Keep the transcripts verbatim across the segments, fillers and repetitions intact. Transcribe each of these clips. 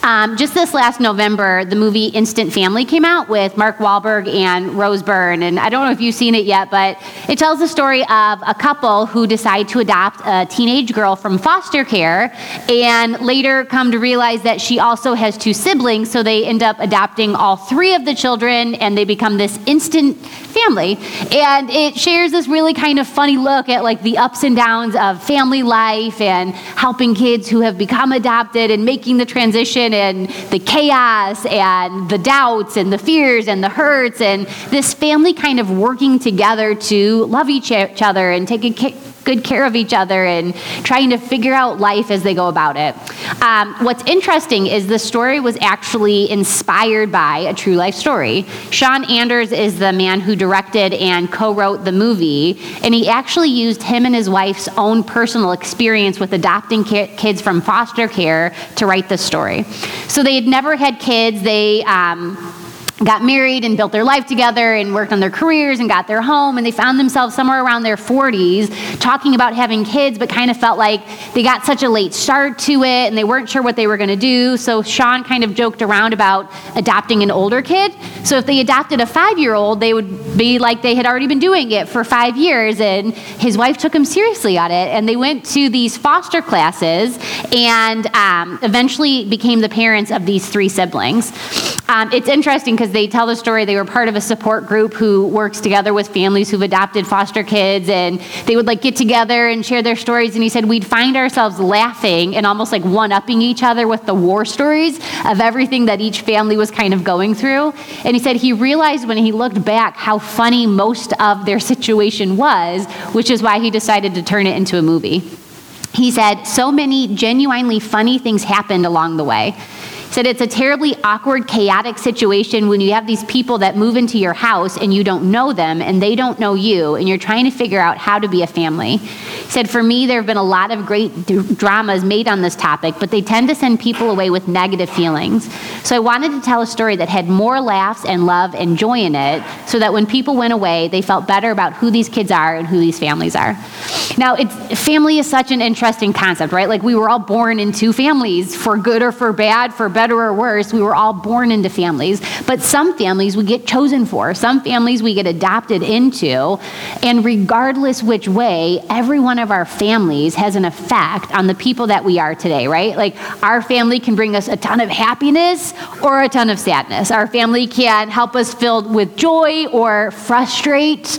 Um, just this last November, the movie Instant Family came out with Mark Wahlberg and Rose Byrne. And I don't know if you've seen it yet, but it tells the story of a couple who decide to adopt a teenage girl from foster care and later come to realize that she also has two siblings. So they end up adopting all three of the children and they become this instant family. And it shares this really kind of funny look at like the ups and downs of family life and helping kids who have become adopted and making the transition and the chaos and the doubts and the fears and the hurts and this family kind of working together to love each other and take a good care of each other and trying to figure out life as they go about it. Um, what's interesting is the story was actually inspired by a true life story. Sean Anders is the man who directed and co-wrote the movie, and he actually used him and his wife's own personal experience with adopting ki- kids from foster care to write the story. So they had never had kids. They um, got married and built their life together and worked on their careers and got their home, and they found themselves somewhere around their forties talking about having kids, but kind of felt like they got such a late start to it and they weren't sure what they were going to do. So Sean kind of joked around about adopting an older kid. So if they adopted a five-year-old, they would be like they had already been doing it for five years, and his wife took him seriously on it, and they went to these foster classes and um, eventually became the parents of these three siblings. Um, it's interesting because they tell the story. They were part of a support group who works together with families who've adopted foster kids, and they would like get together and share their stories. And he said we'd find ourselves laughing and almost like one-upping each other with the war stories of everything that each family was kind of going through. And he said he realized when he looked back how funny most of their situation was, which is why he decided to turn it into a movie. He said so many genuinely funny things happened along the way. Said it's a terribly awkward, chaotic situation when you have these people that move into your house and you don't know them and they don't know you and you're trying to figure out how to be a family. Said for me, there have been a lot of great d- dramas made on this topic, but they tend to send people away with negative feelings. So I wanted to tell a story that had more laughs and love and joy in it so that when people went away, they felt better about who these kids are and who these families are. Now, it's, family is such an interesting concept, right? Like we were all born into families for good or for bad, for better or worse. We were all born into families, but some families we get chosen for. Some families we get adopted into, and regardless which way, every one of our families has an effect on the people that we are today, right? Like our family can bring us a ton of happiness or a ton of sadness. Our family can help us filled with joy or frustrate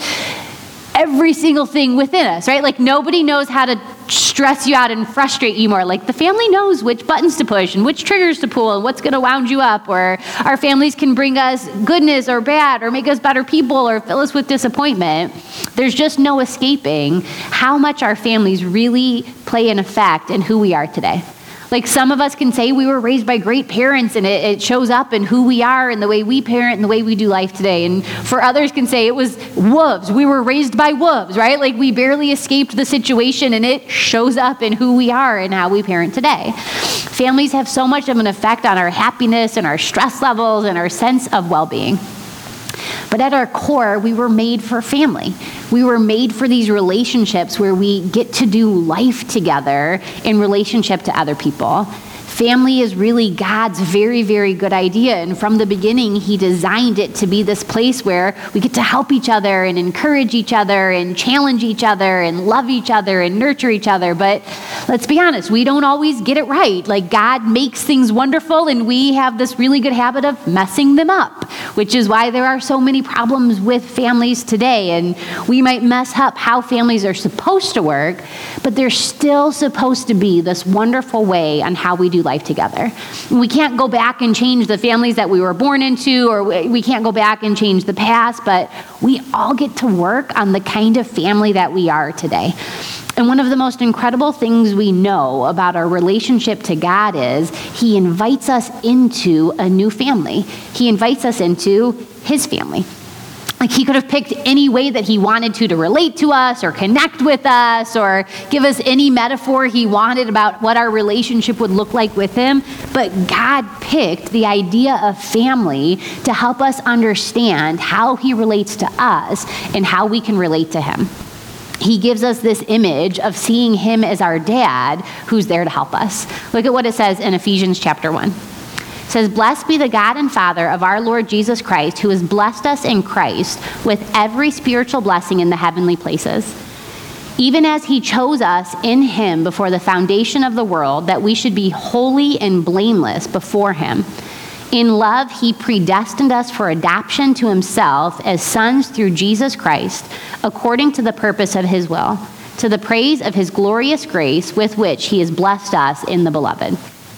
every single thing within us, right? Like nobody knows how to stress you out and frustrate you more. Like the family knows which buttons to push and which triggers to pull and what's going to wound you up. Or our families can bring us goodness or bad or make us better people or fill us with disappointment. There's just no escaping how much our families really play an effect in who we are today. Like some of us can say we were raised by great parents and it, it shows up in who we are and the way we parent and the way we do life today. And for others can say it was wolves. We were raised by wolves, right? Like we barely escaped the situation and it shows up in who we are and how we parent today. Families have so much of an effect on our happiness and our stress levels and our sense of well-being. But at our core, we were made for family. We were made for these relationships where we get to do life together in relationship to other people. Family is really God's very, very good idea. And from the beginning, he designed it to be this place where we get to help each other and encourage each other and challenge each other and love each other and nurture each other. But let's be honest, we don't always get it right. Like God makes things wonderful and we have this really good habit of messing them up, which is why there are so many problems with families today. And we might mess up how families are supposed to work, but they're still supposed to be this wonderful way on how we do life together. We can't go back and change the families that we were born into, or we can't go back and change the past, but we all get to work on the kind of family that we are today. And one of the most incredible things we know about our relationship to God is he invites us into a new family. He invites us into his family. Like he could have picked any way that he wanted to to relate to us or connect with us or give us any metaphor he wanted about what our relationship would look like with him. But God picked the idea of family to help us understand how he relates to us and how we can relate to him. He gives us this image of seeing him as our dad who's there to help us. Look at what it says in Ephesians chapter one. It says, "Blessed be the God and Father of our Lord Jesus Christ, who has blessed us in Christ with every spiritual blessing in the heavenly places, even as he chose us in him before the foundation of the world, that we should be holy and blameless before him. In love, he predestined us for adoption to himself as sons through Jesus Christ, according to the purpose of his will, to the praise of his glorious grace with which he has blessed us in the beloved."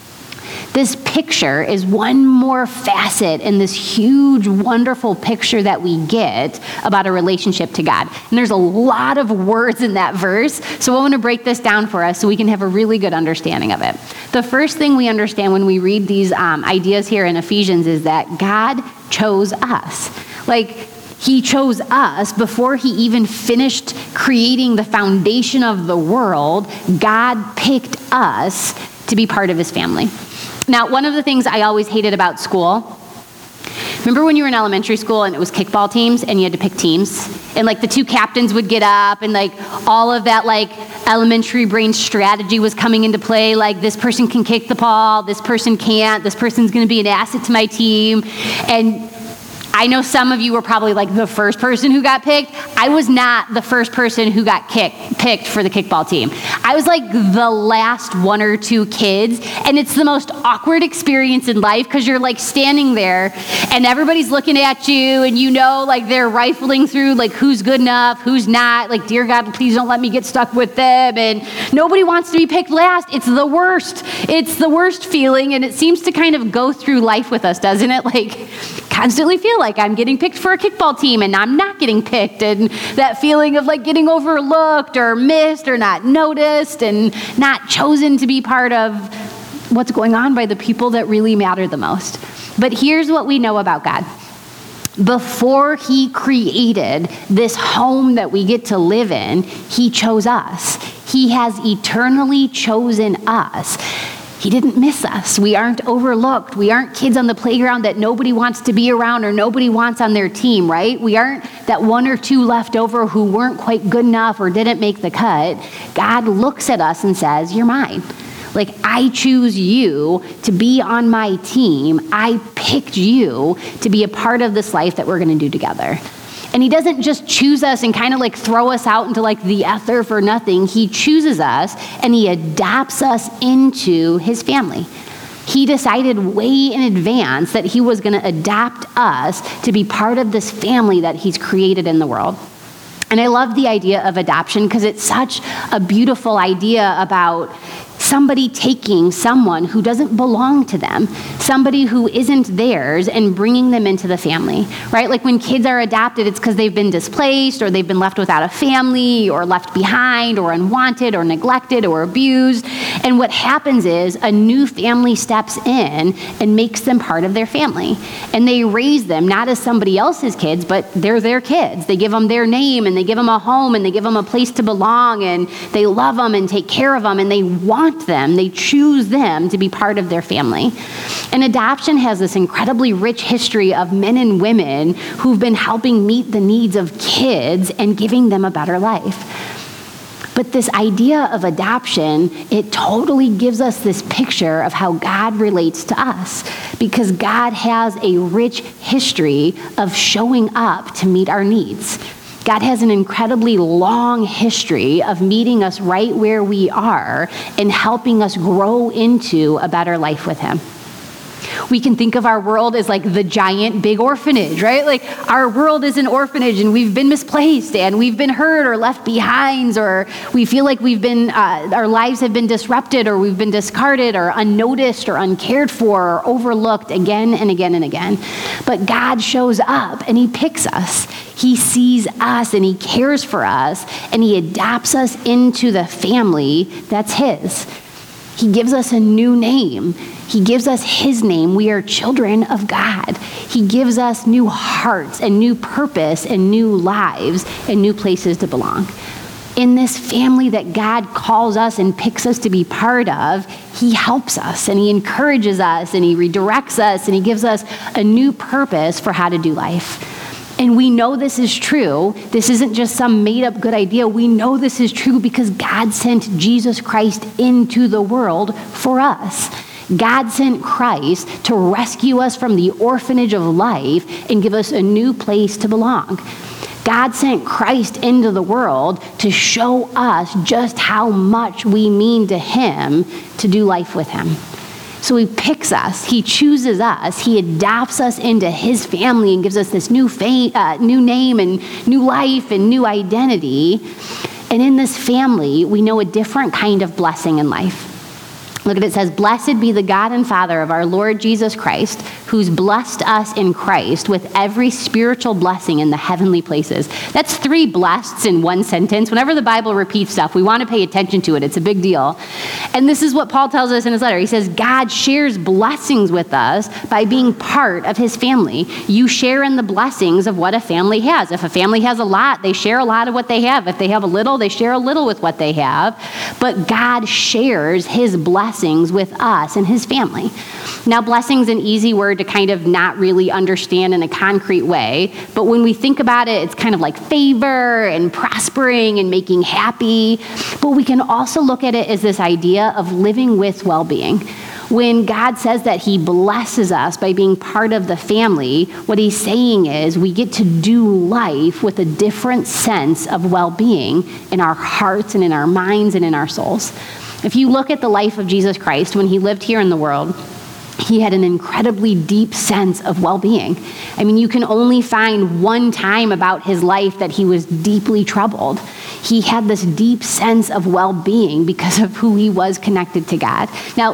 This picture is one more facet in this huge, wonderful picture that we get about a relationship to God. And there's a lot of words in that verse, so I want to break this down for us so we can have a really good understanding of it. The first thing we understand when we read these um, ideas here in Ephesians is that God chose us. Like, he chose us before he even finished creating the foundation of the world. God picked us to be part of his family. Now, one of the things I always hated about school, remember when you were in elementary school and it was kickball teams and you had to pick teams? And like the two captains would get up and like all of that like elementary brain strategy was coming into play. Like this person can kick the ball, this person can't, this person's going to be an asset to my team. And I know some of you were probably like the first person who got picked. I was not the first person who got kicked, picked for the kickball team. I was like the last one or two kids, and it's the most awkward experience in life because you're like standing there and everybody's looking at you and you know like they're rifling through like who's good enough, who's not, like dear God, please don't let me get stuck with them, and nobody wants to be picked last. It's the worst. It's the worst feeling, and it seems to kind of go through life with us, doesn't it? Like constantly feel like I'm getting picked for a kickball team and I'm not getting picked, and that feeling of like getting overlooked or missed or not noticed and not chosen to be part of what's going on by the people that really matter the most. But here's what we know about God. Before he created this home that we get to live in, he chose us. He has eternally chosen us. He didn't miss us. We aren't overlooked. We aren't kids on the playground that nobody wants to be around or nobody wants on their team, right? We aren't that one or two left over who weren't quite good enough or didn't make the cut. God looks at us and says, you're mine. Like, I choose you to be on my team. I picked you to be a part of this life that we're going to do together. And he doesn't just choose us and kind of like throw us out into like the ether for nothing. He chooses us and he adopts us into his family. He decided way in advance that he was going to adopt us to be part of this family that he's created in the world. And I love the idea of adoption because it's such a beautiful idea about somebody taking someone who doesn't belong to them, somebody who isn't theirs, and bringing them into the family, right? Like when kids are adopted, it's because they've been displaced or they've been left without a family or left behind or unwanted or neglected or abused. And what happens is a new family steps in and makes them part of their family. And they raise them not as somebody else's kids, but they're their kids. They give them their name and they give them a home and they give them a place to belong, and they love them and take care of them and they want them. They choose them to be part of their family. And adoption has this incredibly rich history of men and women who've been helping meet the needs of kids and giving them a better life. But this idea of adoption, it totally gives us this picture of how God relates to us, because God has a rich history of showing up to meet our needs. God has an incredibly long history of meeting us right where we are and helping us grow into a better life with him. We can think of our world as like the giant big orphanage, right? Like our world is an orphanage and we've been misplaced and we've been hurt or left behind, or we feel like we've been, uh, our lives have been disrupted or we've been discarded or unnoticed or uncared for or overlooked again and again and again. But God shows up and he picks us. He sees us and he cares for us and he adopts us into the family that's his. He gives us a new name. He gives us his name. We are children of God. He gives us new hearts and new purpose and new lives and new places to belong. In this family that God calls us and picks us to be part of, he helps us and he encourages us and he redirects us and he gives us a new purpose for how to do life. And we know this is true. This isn't just some made-up good idea. We know this is true because God sent Jesus Christ into the world for us. God sent Christ to rescue us from the orphanage of life and give us a new place to belong. God sent Christ into the world to show us just how much we mean to him to do life with him. So he picks us, he chooses us, he adopts us into his family and gives us this new fame, uh, new name and new life and new identity. And in this family, we know a different kind of blessing in life. Look at it, it says, "Blessed be the God and Father of our Lord Jesus Christ, who's blessed us in Christ with every spiritual blessing in the heavenly places." That's three blesseds in one sentence. Whenever the Bible repeats stuff, we want to pay attention to it. It's a big deal. And this is what Paul tells us in his letter. He says, God shares blessings with us by being part of his family. You share in the blessings of what a family has. If a family has a lot, they share a lot of what they have. If they have a little, they share a little with what they have. But God shares his blessings with us and his family. Now, blessing's an easy word to kind of not really understand in a concrete way, but when we think about it, it's kind of like favor and prospering and making happy. But we can also look at it as this idea of living with well-being. When God says that he blesses us by being part of the family, what he's saying is we get to do life with a different sense of well-being in our hearts and in our minds and in our souls. If you look at the life of Jesus Christ when he lived here in the world, he had an incredibly deep sense of well-being. I mean, you can only find one time about his life that he was deeply troubled. He had this deep sense of well-being because of who he was connected to God. Now,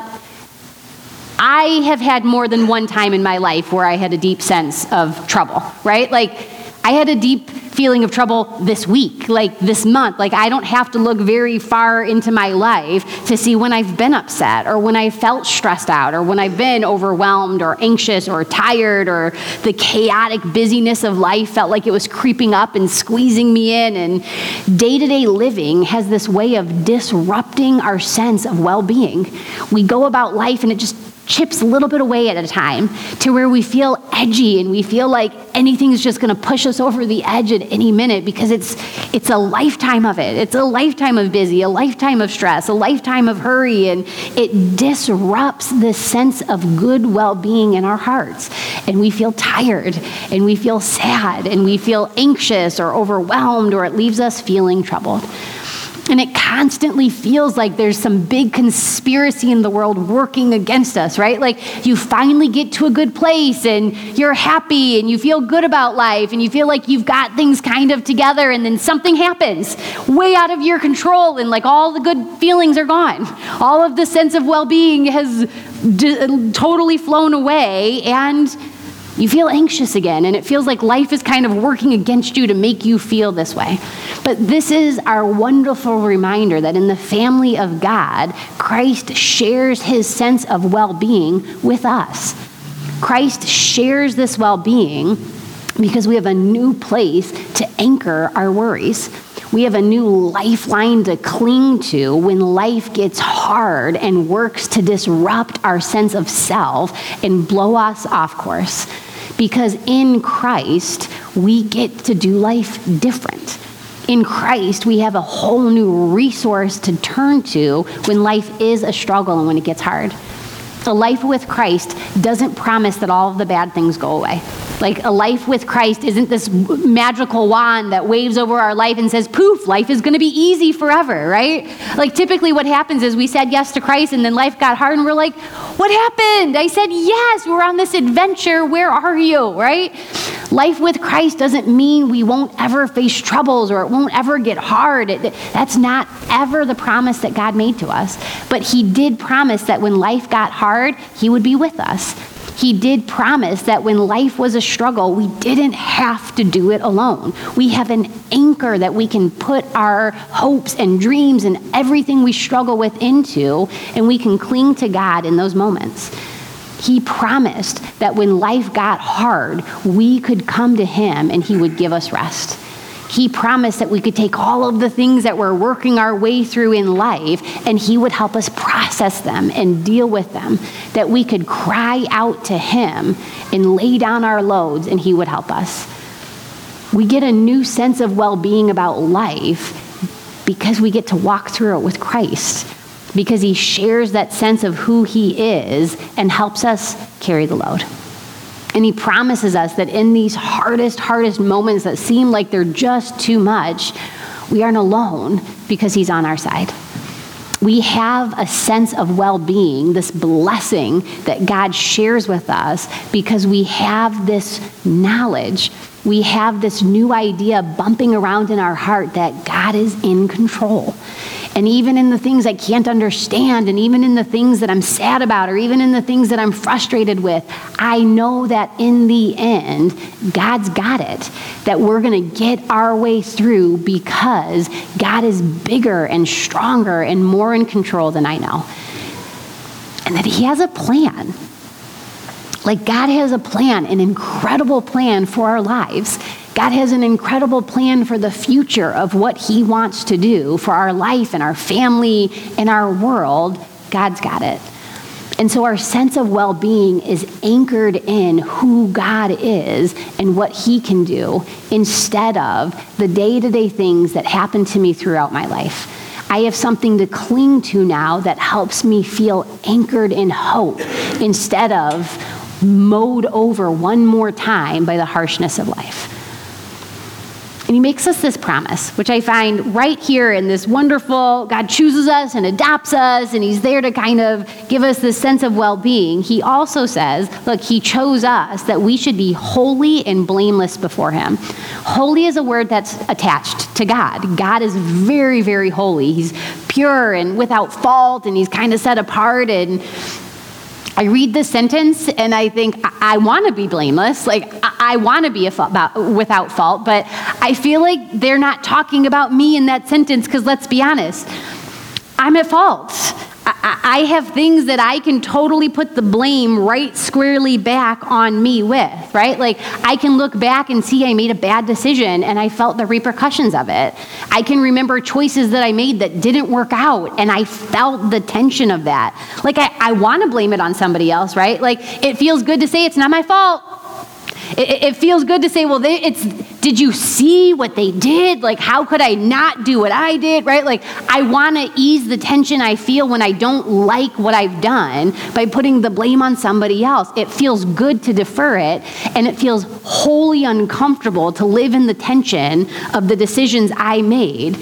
I have had more than one time in my life where I had a deep sense of trouble, right? Like, I had a deep feeling of trouble this week, like this month. Like, I don't have to look very far into my life to see when I've been upset or when I felt stressed out or when I've been overwhelmed or anxious or tired or the chaotic busyness of life felt like it was creeping up and squeezing me in. And day-to-day living has this way of disrupting our sense of well-being. We go about life and it just chips a little bit away at a time to where we feel edgy and we feel like anything's just going to push us over the edge at any minute because it's it's a lifetime of it. It's a lifetime of busy, a lifetime of stress, a lifetime of hurry, and it disrupts the sense of good well-being in our hearts. And we feel tired and we feel sad and we feel anxious or overwhelmed, or it leaves us feeling troubled. And it constantly feels like there's some big conspiracy in the world working against us, right? Like you finally get to a good place and you're happy and you feel good about life and you feel like you've got things kind of together, and then something happens way out of your control and like all the good feelings are gone. All of the sense of well-being has d- totally flown away, and you feel anxious again, and it feels like life is kind of working against you to make you feel this way. But this is our wonderful reminder that in the family of God, Christ shares his sense of well-being with us. Christ shares this well-being because we have a new place to anchor our worries. We have a new lifeline to cling to when life gets hard and works to disrupt our sense of self and blow us off course. Because in Christ, we get to do life different. In Christ, we have a whole new resource to turn to when life is a struggle and when it gets hard. A life with Christ doesn't promise that all of the bad things go away. Like, a life with Christ isn't this magical wand that waves over our life and says, poof, life is going to be easy forever, right? Like, typically what happens is we said yes to Christ and then life got hard and we're like, what happened? I said yes, we're on this adventure. Where are you, right? Life with Christ doesn't mean we won't ever face troubles or it won't ever get hard. It, that's not ever the promise that God made to us. But he did promise that when life got hard, he would be with us. He did promise that when life was a struggle, we didn't have to do it alone. We have an anchor that we can put our hopes and dreams and everything we struggle with into, and we can cling to God in those moments. He promised that when life got hard, we could come to him and he would give us rest. He promised that we could take all of the things that we're working our way through in life and he would help us process them and deal with them, that we could cry out to him and lay down our loads and he would help us. We get a new sense of well-being about life because we get to walk through it with Christ. because he shares that sense of who he is and helps us carry the load. And he promises us that in these hardest, hardest moments that seem like they're just too much, we aren't alone because he's on our side. We have a sense of well-being, this blessing that God shares with us because we have this knowledge. We have this new idea bumping around in our heart that God is in control. And even in the things I can't understand, and even in the things that I'm sad about, or even in the things that I'm frustrated with, I know that in the end, God's got it, that we're going to get our way through because God is bigger and stronger and more in control than I know. And that he has a plan. Like God has a plan, an incredible plan for our lives. God has an incredible plan for the future of what he wants to do for our life and our family and our world. God's got it. And so our sense of well-being is anchored in who God is and what he can do instead of the day-to-day things that happen to me throughout my life. I have something to cling to now that helps me feel anchored in hope instead of mowed over one more time by the harshness of life. And he makes us this promise, which I find right here in this wonderful, God chooses us and adopts us, and he's there to kind of give us this sense of well-being. He also says, look, he chose us that we should be holy and blameless before him. Holy is a word that's attached to God. God is very, very holy. He's pure and without fault, and he's kind of set apart. And I read this sentence and I think, I, I want to be blameless. Like, I, I want to be a fa- about, without fault, but I feel like they're not talking about me in that sentence because let's be honest, I'm at fault. I, I have things that I can totally put the blame right squarely back on me with, right? Like, I can look back and see I made a bad decision and I felt the repercussions of it. I can remember choices that I made that didn't work out and I felt the tension of that. Like, I, I want to blame it on somebody else, right? Like, it feels good to say it's not my fault. It, it feels good to say, well, they, it's, did you see what they did? Like, how could I not do what I did, right? Like, I want to ease the tension I feel when I don't like what I've done by putting the blame on somebody else. It feels good to defer it, and it feels wholly uncomfortable to live in the tension of the decisions I made,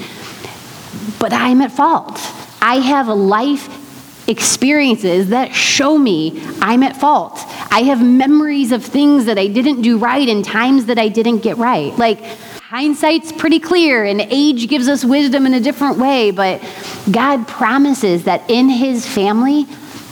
but I'm at fault. I have a life experiences that show me I'm at fault. I have memories of things that I didn't do right and times that I didn't get right. Like, hindsight's pretty clear and age gives us wisdom in a different way, but God promises that in his family,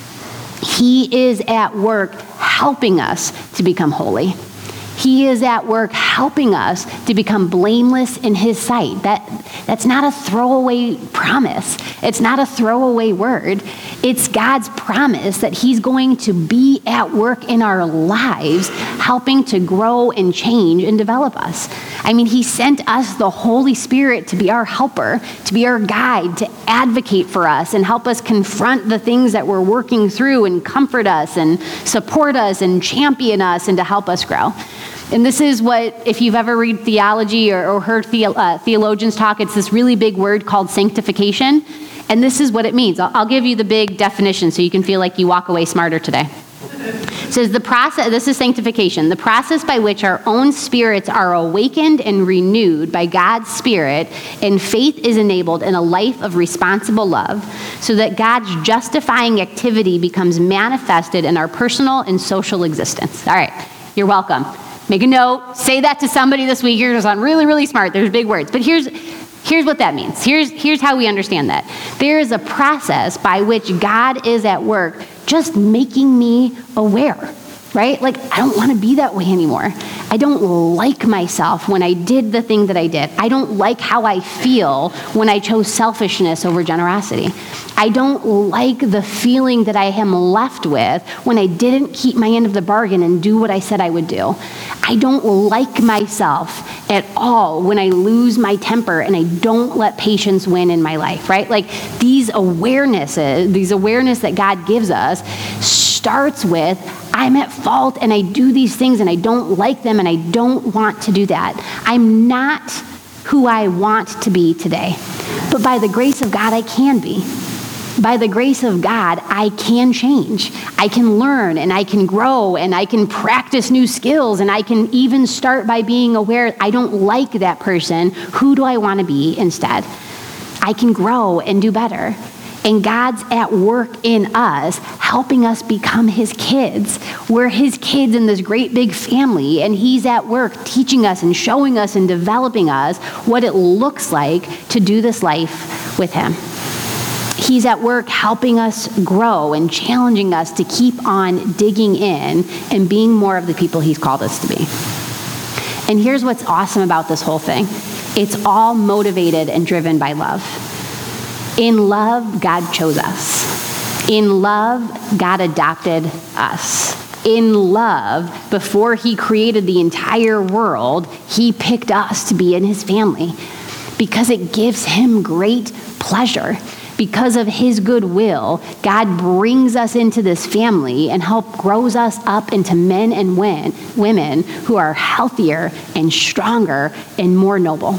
he is at work helping us to become holy. He is at work helping us to become blameless in his sight. That, that's not a throwaway promise. It's not a throwaway word. It's God's promise that he's going to be at work in our lives, helping to grow and change and develop us. I mean, he sent us the Holy Spirit to be our helper, to be our guide, to advocate for us and help us confront the things that we're working through and comfort us and support us and champion us and to help us grow. And this is what, if you've ever read theology or, or heard the, uh, theologians talk, it's this really big word called sanctification. And this is what it means. I'll, I'll give you the big definition so you can feel like you walk away smarter today. It says the process, this is sanctification, the process by which our own spirits are awakened and renewed by God's Spirit, and faith is enabled in a life of responsible love, so that God's justifying activity becomes manifested in our personal and social existence. All right, you're welcome. Make a note, say that to somebody this week. You're just on really, really smart. There's big words. But here's here's what that means. Here's, here's how we understand that. There is a process by which God is at work just making me aware, right? Like, I don't want to be that way anymore. I don't like myself when I did the thing that I did. I don't like how I feel when I chose selfishness over generosity. I don't like the feeling that I am left with when I didn't keep my end of the bargain and do what I said I would do. I don't like myself at all when I lose my temper and I don't let patience win in my life, right? Like, these awarenesses, these awareness that God gives us starts with, I'm at fault and I do these things and I don't like them and I don't want to do that. I'm not who I want to be today. But by the grace of God, I can be. By the grace of God, I can change. I can learn and I can grow and I can practice new skills and I can even start by being aware I don't like that person. Who do I want to be instead? I can grow and do better. And God's at work in us, helping us become his kids. We're his kids in this great big family, and he's at work teaching us and showing us and developing us what it looks like to do this life with him. He's at work helping us grow and challenging us to keep on digging in and being more of the people he's called us to be. And here's what's awesome about this whole thing. It's all motivated and driven by love. In love, God chose us. In love, God adopted us. In love, before he created the entire world, he picked us to be in his family because it gives him great pleasure. Because of his goodwill, God brings us into this family and help grows us up into men and women who are healthier and stronger and more noble.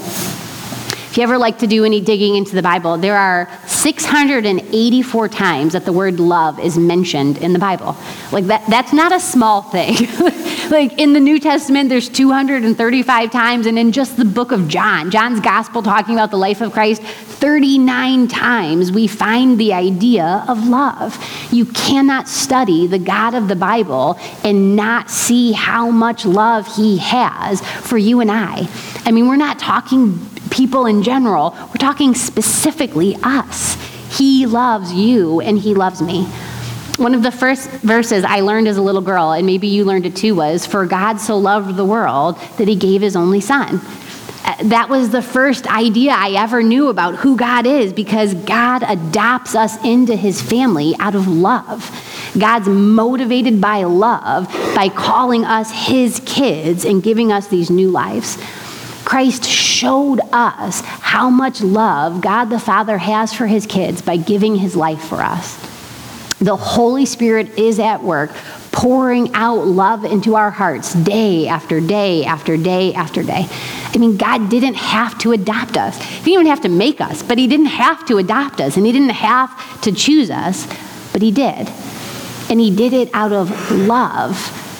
If you ever like to do any digging into the Bible, there are six hundred eighty-four times that the word love is mentioned in the Bible. Like that, that's not a small thing. Like in the New Testament, there's two hundred thirty-five times, and in just the book of John, John's gospel talking about the life of Christ, thirty-nine times we find the idea of love. You cannot study the God of the Bible and not see how much love he has for you and I. I mean, we're not talking people in general, we're talking specifically us. He loves you and he loves me. One of the first verses I learned as a little girl, and maybe you learned it too, was, "For God so loved the world that he gave his only son." That was the first idea I ever knew about who God is, because God adopts us into his family out of love. God's motivated by love, by calling us his kids and giving us these new lives. Christ showed us how much love God the Father has for his kids by giving his life for us. The Holy Spirit is at work, pouring out love into our hearts day after day after day after day. I mean, God didn't have to adopt us. He didn't even have to make us, but he didn't have to adopt us, and he didn't have to choose us, but he did. And he did it out of love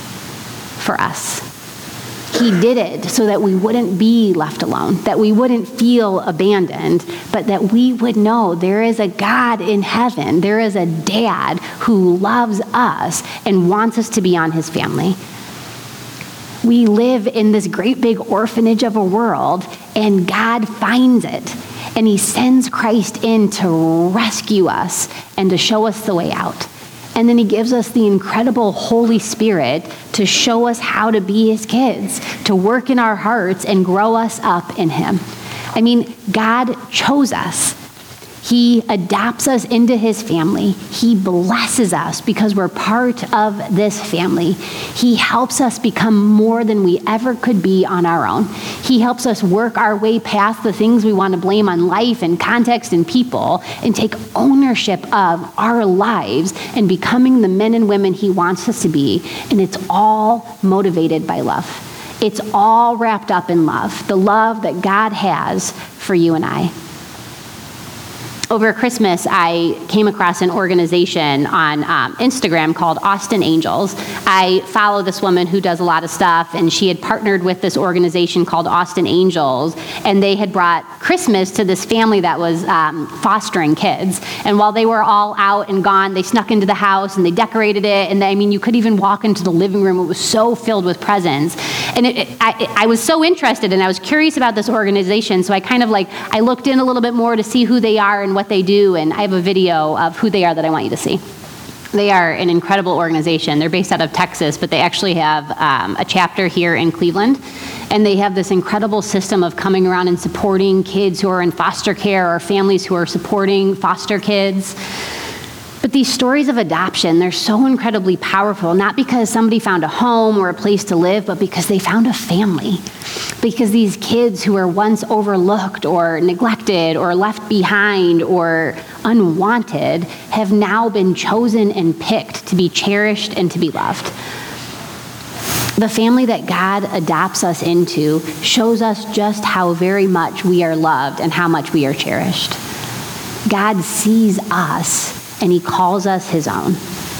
for us. He did it so that we wouldn't be left alone, that we wouldn't feel abandoned, but that we would know there is a God in heaven, there is a dad who loves us and wants us to be on his family. We live in this great big orphanage of a world, and God finds it, and he sends Christ in to rescue us and to show us the way out. And then he gives us the incredible Holy Spirit to show us how to be his kids, to work in our hearts and grow us up in him. I mean, God chose us. He adopts us into his family. He blesses us because we're part of this family. He helps us become more than we ever could be on our own. He helps us work our way past the things we want to blame on life and context and people and take ownership of our lives and becoming the men and women he wants us to be. And it's all motivated by love. It's all wrapped up in love, the love that God has for you and I. Over Christmas, I came across an organization on um, Instagram called Austin Angels. I follow this woman who does a lot of stuff, and she had partnered with this organization called Austin Angels, and they had brought Christmas to this family that was um, fostering kids. And while they were all out and gone, they snuck into the house and they decorated it, and they, I mean, you could even walk into the living room. It was so filled with presents. And it, it, I, I was so interested, and I was curious about this organization, so I kind of like, I looked in a little bit more to see who they are and what they do, and I have a video of who they are that I want you to see. They are an incredible organization. They're based out of Texas, but they actually have um, a chapter here in Cleveland, and they have this incredible system of coming around and supporting kids who are in foster care or families who are supporting foster kids. But these stories of adoption, they're so incredibly powerful, not because somebody found a home or a place to live, but because they found a family. Because these kids who were once overlooked or neglected or left behind or unwanted have now been chosen and picked to be cherished and to be loved. The family that God adopts us into shows us just how very much we are loved and how much we are cherished. God sees us and he calls us his own.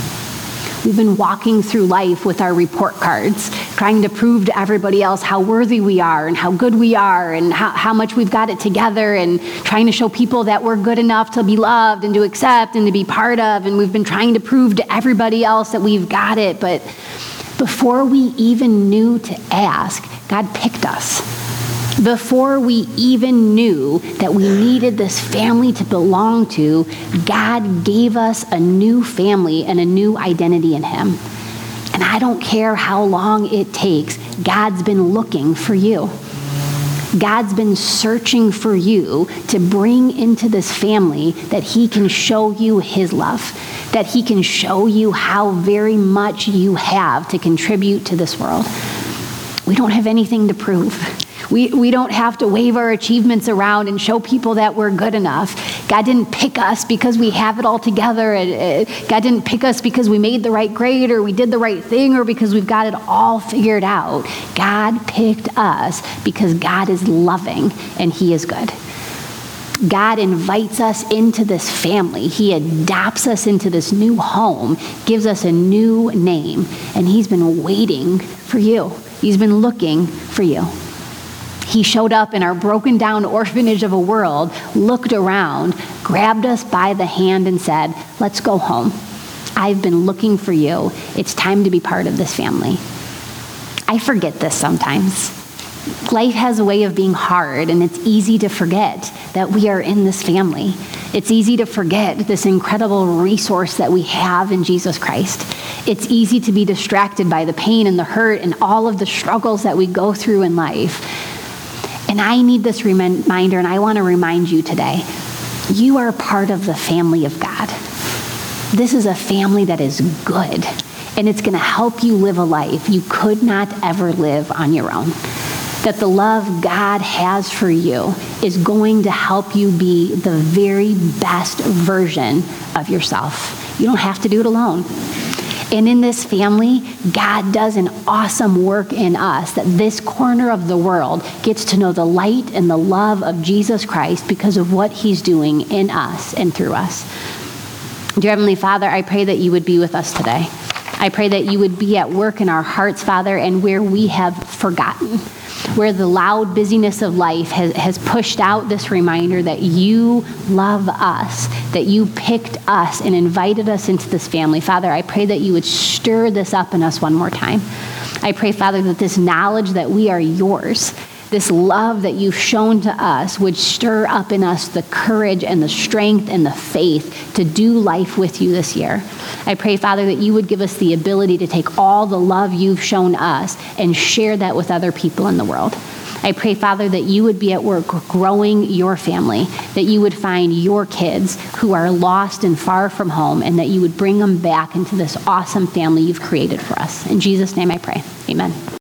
We've been walking through life with our report cards, trying to prove to everybody else how worthy we are and how good we are and how, how much we've got it together, and trying to show people that we're good enough to be loved and to accept and to be part of. And we've been trying to prove to everybody else that we've got it. But before we even knew to ask, God picked us. Before we even knew that we needed this family to belong to, God gave us a new family and a new identity in him. And I don't care how long it takes, God's been looking for you. God's been searching for you to bring into this family that he can show you his love, that he can show you how very much you have to contribute to this world. We don't have anything to prove. We, we don't have to wave our achievements around and show people that we're good enough. God didn't pick us because we have it all together. God didn't pick us because we made the right grade or we did the right thing or because we've got it all figured out. God picked us because God is loving and he is good. God invites us into this family. He adopts us into this new home, gives us a new name, and he's been waiting for you. He's been looking for you. He showed up in our broken down orphanage of a world, looked around, grabbed us by the hand and said, let's go home. I've been looking for you. It's time to be part of this family. I forget this sometimes. Life has a way of being hard, and it's easy to forget that we are in this family. It's easy to forget this incredible resource that we have in Jesus Christ. It's easy to be distracted by the pain and the hurt and all of the struggles that we go through in life. And I need this reminder, and I want to remind you today, you are part of the family of God. This is a family that is good, and it's going to help you live a life you could not ever live on your own. That the love God has for you is going to help you be the very best version of yourself. You don't have to do it alone. And in this family, God does an awesome work in us that this corner of the world gets to know the light and the love of Jesus Christ because of what he's doing in us and through us. Dear Heavenly Father, I pray that you would be with us today. I pray that you would be at work in our hearts, Father, and where we have forgotten, where the loud busyness of life has, has pushed out this reminder that you love us, that you picked us and invited us into this family. Father, I pray that you would stir this up in us one more time. I pray, Father, that this knowledge that we are yours, this love that you've shown to us would stir up in us the courage and the strength and the faith to do life with you this year. I pray, Father, that you would give us the ability to take all the love you've shown us and share that with other people in the world. I pray, Father, that you would be at work growing your family, that you would find your kids who are lost and far from home, and that you would bring them back into this awesome family you've created for us. In Jesus' name I pray. Amen.